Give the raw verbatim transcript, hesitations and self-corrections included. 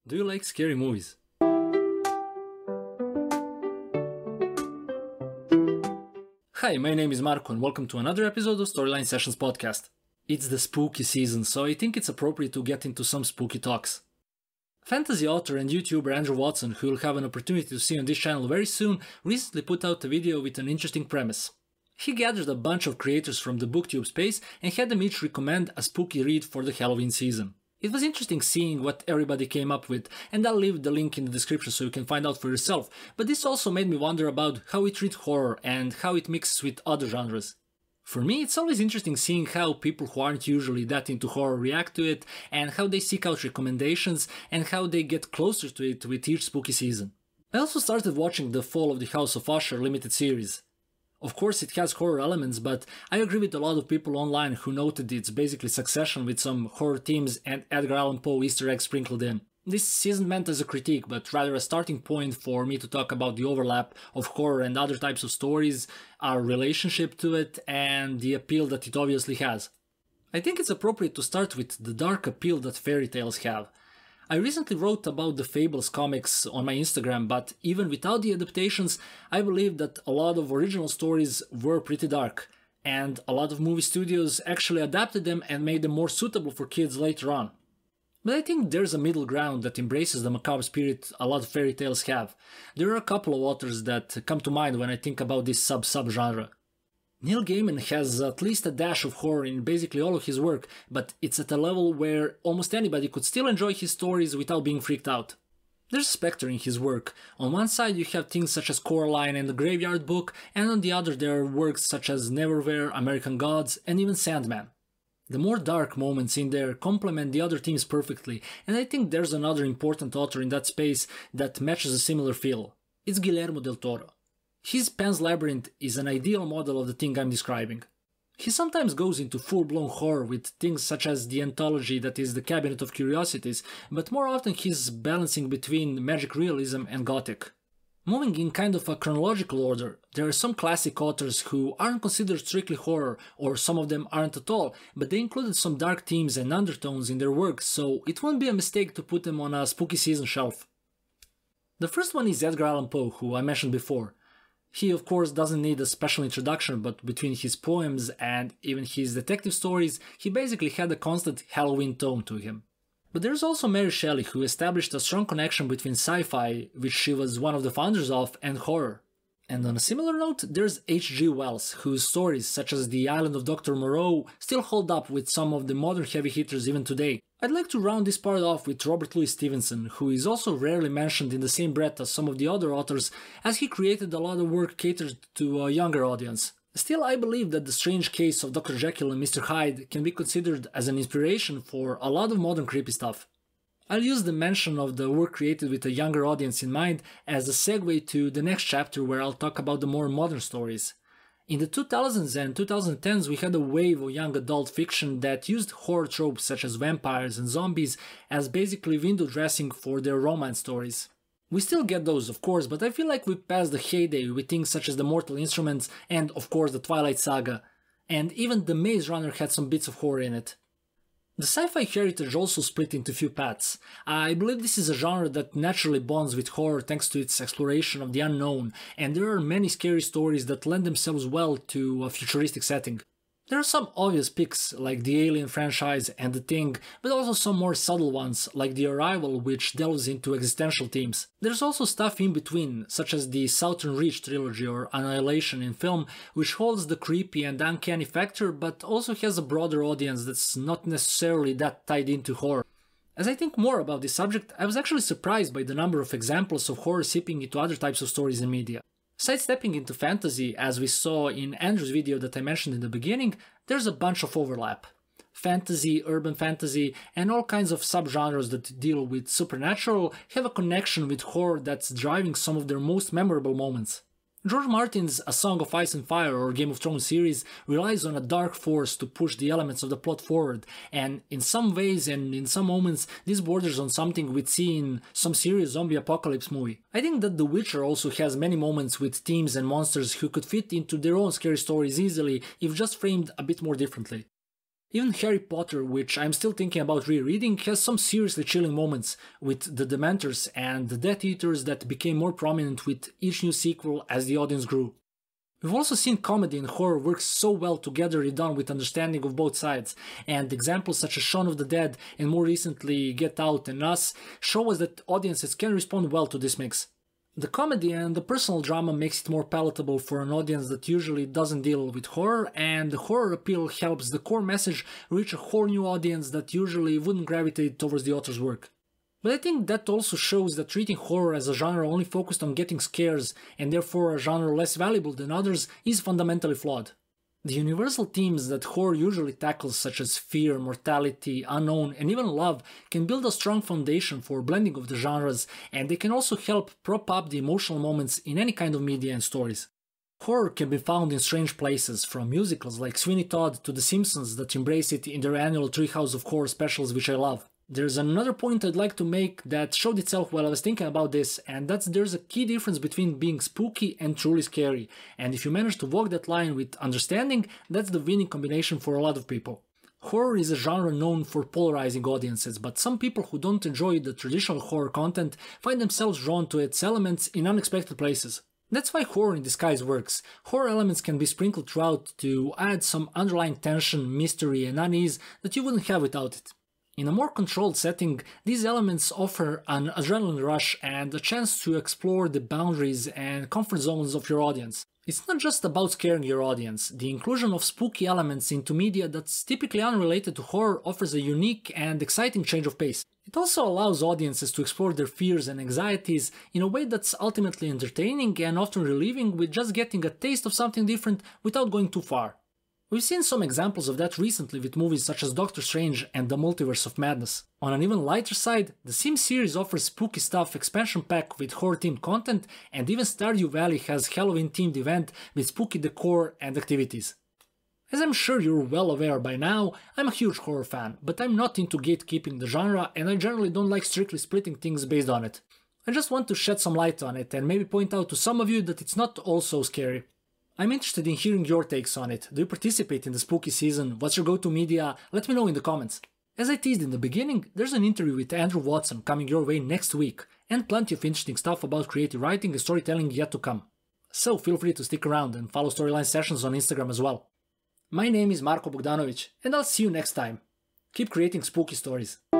Do you like scary movies? Hi, my name is Marco and welcome to another episode of Storyline Sessions podcast. It's the spooky season, so I think it's appropriate to get into some spooky talks. Fantasy author and YouTuber Andrew Watson, who you'll have an opportunity to see on this channel very soon, recently put out a video with an interesting premise. He gathered a bunch of creators from the booktube space and had them each recommend a spooky read for the Halloween season. It was interesting seeing what everybody came up with, and I'll leave the link in the description so you can find out for yourself, but this also made me wonder about how we treat horror and how it mixes with other genres. For me, it's always interesting seeing how people who aren't usually that into horror react to it, and how they seek out recommendations, and how they get closer to it with each spooky season. I also started watching the Fall of the House of Usher limited series. Of course it has horror elements, but I agree with a lot of people online who noted it's basically Succession with some horror themes and Edgar Allan Poe Easter eggs sprinkled in. This isn't meant as a critique, but rather a starting point for me to talk about the overlap of horror and other types of stories, our relationship to it, and the appeal that it obviously has. I think it's appropriate to start with the dark appeal that fairy tales have. I recently wrote about the Fables comics on my Instagram, but even without the adaptations, I believe that a lot of original stories were pretty dark, and a lot of movie studios actually adapted them and made them more suitable for kids later on. But I think there's a middle ground that embraces the macabre spirit a lot of fairy tales have. There are a couple of authors that come to mind when I think about this sub-sub-genre. Neil Gaiman has at least a dash of horror in basically all of his work, but it's at a level where almost anybody could still enjoy his stories without being freaked out. There's a specter in his work. On one side you have things such as Coraline and the Graveyard Book, and on the other there are works such as Neverwhere, American Gods, and even Sandman. The more dark moments in there complement the other themes perfectly, and I think there's another important author in that space that matches a similar feel. It's Guillermo del Toro. His Pan's Labyrinth is an ideal model of the thing I'm describing. He sometimes goes into full-blown horror with things such as the anthology that is the Cabinet of Curiosities, but more often he's balancing between magic realism and gothic. Moving in kind of a chronological order, there are some classic authors who aren't considered strictly horror, or some of them aren't at all, but they included some dark themes and undertones in their work, so it won't be a mistake to put them on a spooky season shelf. The first one is Edgar Allan Poe, who I mentioned before. He of course doesn't need a special introduction, but between his poems and even his detective stories, he basically had a constant Halloween tone to him. But there's also Mary Shelley, who established a strong connection between sci-fi, which she was one of the founders of, and horror. And on a similar note, there's H G Wells, whose stories, such as The Island of Doctor Moreau, still hold up with some of the modern heavy hitters even today. I'd like to round this part off with Robert Louis Stevenson, who is also rarely mentioned in the same breath as some of the other authors, as he created a lot of work catered to a younger audience. Still, I believe that The Strange Case of Doctor Jekyll and Mister Hyde can be considered as an inspiration for a lot of modern creepy stuff. I'll use the mention of the work created with a younger audience in mind as a segue to the next chapter where I'll talk about the more modern stories. In the two thousands and twenty tens we had a wave of young adult fiction that used horror tropes such as vampires and zombies as basically window dressing for their romance stories. We still get those of course, but I feel like we passed the heyday with things such as The Mortal Instruments and of course the Twilight Saga, and even The Maze Runner had some bits of horror in it. The sci-fi heritage also split into few paths. I believe this is a genre that naturally bonds with horror thanks to its exploration of the unknown, and there are many scary stories that lend themselves well to a futuristic setting. There are some obvious picks like the Alien franchise and The Thing, but also some more subtle ones like The Arrival, which delves into existential themes. There's also stuff in between, such as the Southern Reach trilogy or Annihilation in film, which holds the creepy and uncanny factor but also has a broader audience that's not necessarily that tied into horror. As I think more about this subject, I was actually surprised by the number of examples of horror seeping into other types of stories and media. Sidestepping into fantasy, as we saw in Andrew's video that I mentioned in the beginning, there's a bunch of overlap. Fantasy, urban fantasy, and all kinds of subgenres that deal with supernatural have a connection with horror that's driving some of their most memorable moments. George Martin's A Song of Ice and Fire or Game of Thrones series relies on a dark force to push the elements of the plot forward, and in some ways and in some moments this borders on something we'd see in some serious zombie apocalypse movie. I think that The Witcher also has many moments with themes and monsters who could fit into their own scary stories easily if just framed a bit more differently. Even Harry Potter, which I'm still thinking about rereading, has some seriously chilling moments with the Dementors and the Death Eaters that became more prominent with each new sequel as the audience grew. We've also seen comedy and horror work so well together done with understanding of both sides, and examples such as Shaun of the Dead and more recently Get Out and Us show us that audiences can respond well to this mix. The comedy and the personal drama makes it more palatable for an audience that usually doesn't deal with horror, and the horror appeal helps the core message reach a whole new audience that usually wouldn't gravitate towards the author's work. But I think that also shows that treating horror as a genre only focused on getting scares, and therefore a genre less valuable than others, is fundamentally flawed. The universal themes that horror usually tackles, such as fear, mortality, unknown, and even love, can build a strong foundation for blending of the genres, and they can also help prop up the emotional moments in any kind of media and stories. Horror can be found in strange places, from musicals like Sweeney Todd to The Simpsons that embrace it in their annual Treehouse of Horror specials, which I love. There's another point I'd like to make that showed itself while I was thinking about this, and that's there's a key difference between being spooky and truly scary, and if you manage to walk that line with understanding, that's the winning combination for a lot of people. Horror is a genre known for polarizing audiences, but some people who don't enjoy the traditional horror content find themselves drawn to its elements in unexpected places. That's why horror in disguise works. Horror elements can be sprinkled throughout to add some underlying tension, mystery, and unease that you wouldn't have without it. In a more controlled setting, these elements offer an adrenaline rush and a chance to explore the boundaries and comfort zones of your audience. It's not just about scaring your audience. The inclusion of spooky elements into media that's typically unrelated to horror offers a unique and exciting change of pace. It also allows audiences to explore their fears and anxieties in a way that's ultimately entertaining and often relieving, with just getting a taste of something different without going too far. We've seen some examples of that recently with movies such as Doctor Strange and The Multiverse of Madness. On an even lighter side, the Sims series offers Spooky Stuff expansion pack with horror-themed content, and even Stardew Valley has Halloween-themed event with spooky decor and activities. As I'm sure you're well aware by now, I'm a huge horror fan, but I'm not into gatekeeping the genre, and I generally don't like strictly splitting things based on it. I just want to shed some light on it and maybe point out to some of you that it's not all so scary. I'm interested in hearing your takes on it. Do you participate in the spooky season? What's your go-to media? Let me know in the comments. As I teased in the beginning, there's an interview with Andrew Watson coming your way next week, and plenty of interesting stuff about creative writing and storytelling yet to come. So feel free to stick around and follow Storyline Sessions on Instagram as well. My name is Marko Bogdanovic, and I'll see you next time. Keep creating spooky stories.